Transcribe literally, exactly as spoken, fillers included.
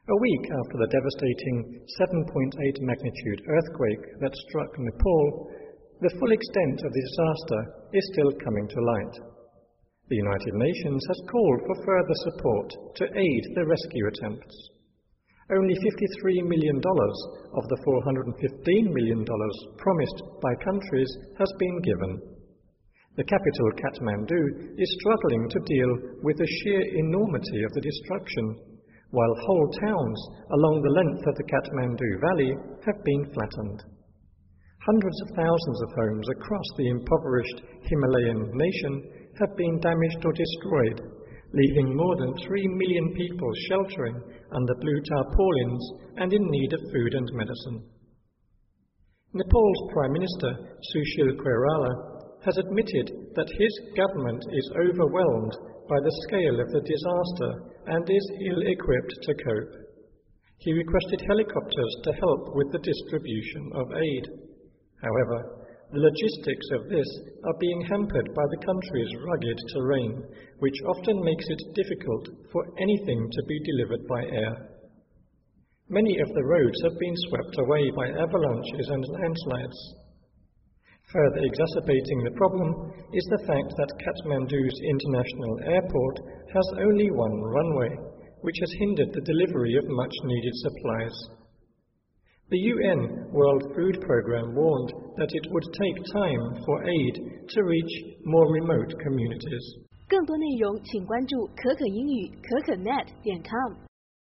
A week after the devastating seven point eight magnitude earthquake that struck Nepal, the full extent of the disaster is still coming to light. The United Nations has called for further support to aid the rescue attempts. Only fifty-three million dollars of the four hundred fifteen million dollars promised by countries has been given. The capital, Kathmandu, is struggling to deal with the sheer enormity of the destruction, while whole towns along the length of the Kathmandu Valley have been flattened. Hundreds of thousands of homes across the impoverished Himalayan nation have been damaged or destroyed, leaving more than three million people sheltering under blue tarpaulins and in need of food and medicine. Nepal's Prime Minister, Sushil Koirala, has admitted that his government is overwhelmed by the scale of the disaster and is ill-equipped to cope. He requested helicopters to help with the distribution of aid. However, the logistics of this are being hampered by the country's rugged terrain, which often makes it difficult for anything to be delivered by air. Many of the roads have been swept away by avalanches and landslides. Further exacerbating the problem is the fact that Kathmandu's international airport has only one runway, which has hindered the delivery of much-needed supplies. The U N World Food Programme warned that it would take time for aid to reach more remote communities. 更多内容请关注可可英语可可 net 点 com。